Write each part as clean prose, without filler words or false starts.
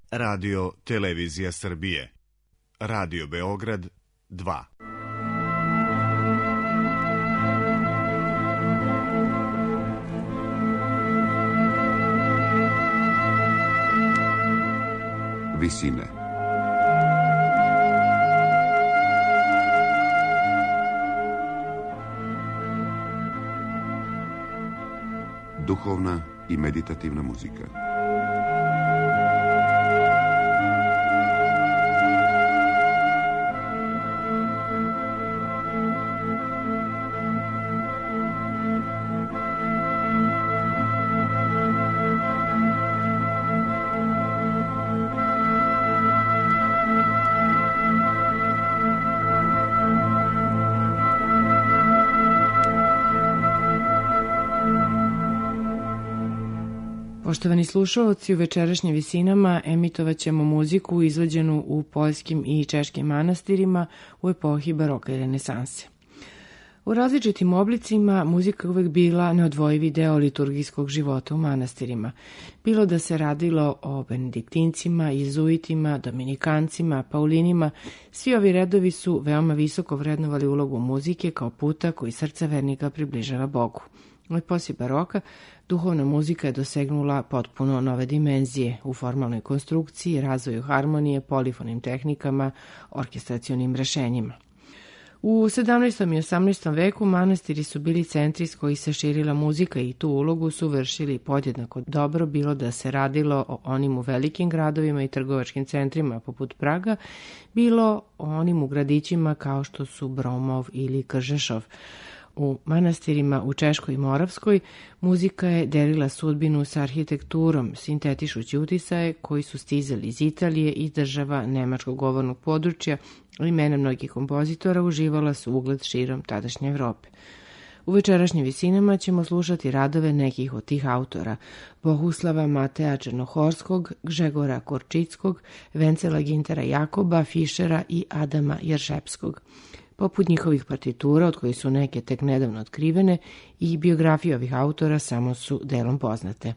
Radio Televizija Srbije. Radio Beograd 2. Visine. Duhovna i meditativna muzika. Poštovani slušaoci, u večerašnjim visinama emitovat ćemo muziku izvođenu u poljskim i češkim manastirima u epohi baroka i renesanse. U različitim oblicima muzika je uvek bila neodvojivi deo liturgijskog života u manastirima. Bilo da se radilo o benediktincima, jezuitima, dominikancima, paulinima, svi ovi redovi su veoma visoko vrednovali ulogu muzike kao puta koji srce vernika približava Bogu. U epohi baroka duhovna muzika je dosegnula potpuno nove dimenzije u formalnoj konstrukciji, razvoju harmonije, polifonim tehnikama, orkestracionim rešenjima. U 17. i 18. veku manastiri su bili centri s koji se širila muzika i tu ulogu su vršili podjednako dobro, bilo da se radilo o onim u velikim gradovima i trgovačkim centrima poput Praga, bilo o onim u gradićima kao što su Bromov ili Kržešov. U manastirima u Češkoj i Moravskoj muzika je delila sudbinu sa arhitekturom, sintetišući utisaje koji su stizali iz Italije i država nemačkog govornog područja, ali imena mnogih kompozitora uživala su ugled širom tadašnje Evrope. U večerašnjim visinama ćemo slušati radove nekih od tih autora: Bohuslava Mateja Černohorskog, Gžegora Gorčickog, Vencela Gintera Jakoba, Fišera i Adama Jeršepskog. Poput njihovih partitura, od kojih su neke tek nedavno otkrivene, i biografije ovih autora samo su delom poznate.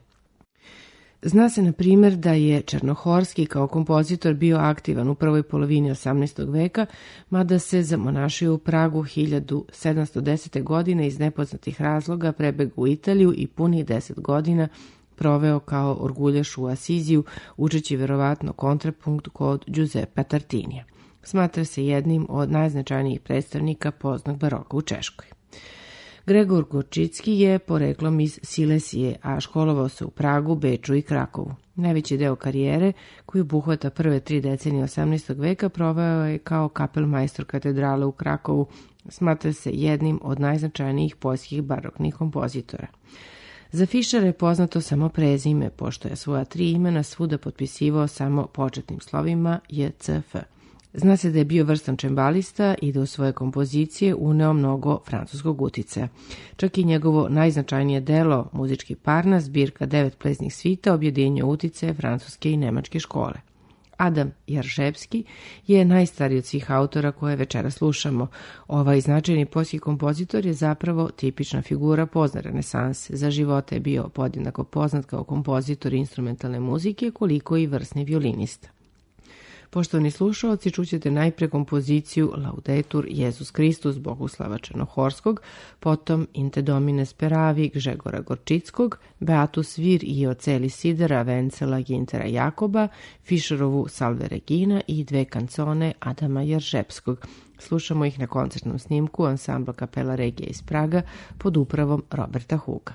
Zna se, na primjer, da je Černohorski kao kompozitor bio aktivan u prvoj polovini 18. veka, mada se zamonašio u Pragu 1710. godine iz nepoznatih razloga prebegao u Italiju i punih 10 godina proveo kao orguljaš u Asiziju, učeći verovatno kontrapunkt kod Giuseppa Tartinija. Smatra se jednim od najznačajnijih predstavnika poznog baroka u Češkoj. Gregor Gorčicki je poreklom iz Silesije, a školovao se u Pragu, Beču i Krakovu. Najveći deo karijere, koji obuhvata prve 3 decenije 18. veka, proveo je kao kapelmajstor katedrale u Krakovu. Smatra se jednim od najznačajnijih poljskih baroknih kompozitora. Za Fišera je poznato samo prezime, pošto je svoja 3 imena svuda potpisivao samo početnim slovima JCF. Zna se da je bio vrstan čembalista i da u svoje kompozicije uneo mnogo francuskog uticaja. Čak i njegovo najznačajnije delo, muzički Parnas, zbirka 9 plesnih svita, objedinjuje uticaje francuske i nemačke škole. Adam Jeršepski je najstariji od svih autora koje večera slušamo. Ovaj značajni poljski kompozitor je zapravo tipična figura pozne renesanse. Za života je bio podjednako poznat kao kompozitor instrumentalne muzike, koliko i vrsni violinista. Poštovani slušalci, čućete najpre kompoziciju Laudetur Jesus Kristus Bohuslava Černohorskog, potom In te Domine Speravi Gžegora Gorčickog, Beatus Vir io celi Sidera Vencela Gintera Jakoba, Fišerovu Salve Regina i 2 kancone Adama Jeršepskog. Slušamo ih na koncertnom snimku ansambla Kapela Regija iz Praga pod upravom Roberta Huga.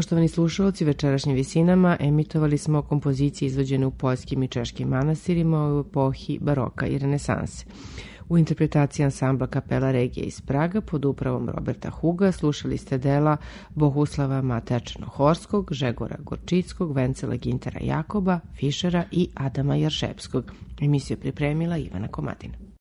Poštovani slušalci, večerašnjim visinama emitovali smo kompozicije izvođene u poljskim i češkim manastirima u epohi baroka i renesanse. U interpretaciji ansambla Kapela Regije iz Praga pod upravom Roberta Huga slušali ste dela Bohuslava Mateja Črnohorskog, Žegora Gorčickog, Vencela Gintera Jakoba, Fišera i Adama Jaršepskog. Emisiju pripremila Ivana Komadina.